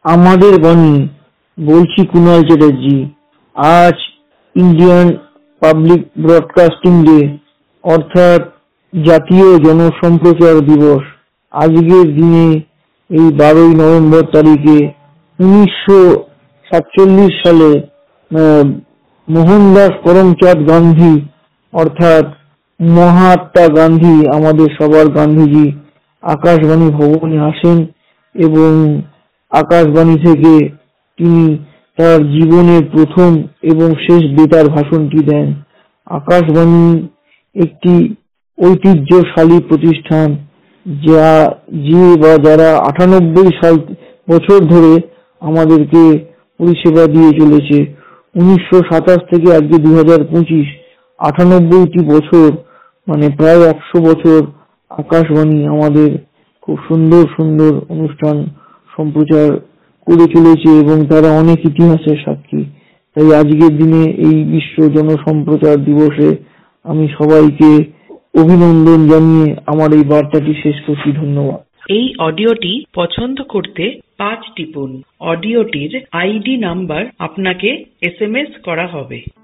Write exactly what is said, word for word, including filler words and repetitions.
আমাদের বাণী, বলছি কুণাল চ্যাটার্জি। আজ ইন্ডিয়ান পাবলিক ব্রডকাস্টিং ডে, অর্থাৎ জাতীয় জনসম্প্রচার দিবস। আজকের দিনে এই বারোই নভেম্বর তারিখে উনিশশো সাতচল্লিশ সালে আহ, মোহনদাস করমচাঁদ গান্ধী অর্থাৎ মহাত্মা গান্ধী, আমাদের সবার গান্ধীজি, আকাশবাণী ভবনে আসেন এবং আকাশবাণী থেকে তিনি তার জীবনের প্রথম এবং শেষ বেতার ভাষণটি দেন। আকাশবাণী একটি ঐতিহ্যশালী প্রতিষ্ঠান, যা যে বা যারা আটানব্বই সাল বছর ধরে আমাদেরকে পরিষেবা দিয়ে চলেছে। উনিশশো সাতাশ থেকে আজকে দুই হাজার পঁচিশ, আটানব্বইটি বছর, মানে প্রায় একশো বছর আকাশবাণী আমাদের খুব সুন্দর সুন্দর অনুষ্ঠান সম্প্রচার করে চলেছে এবং তারা অনেক ইতিহাসের সাক্ষী। তাই আজকের দিনে এই বিশ্ব জনসম্প্রচার দিবসে আমি সবাইকে অভিনন্দন জানিয়ে আমার এই বার্তাটি শেষ করছি। ধন্যবাদ। এই অডিওটি পছন্দ করতে পাঁচ টিপুন। অডিওটির আইডি নাম্বার আপনাকে এস এম এস করা হবে।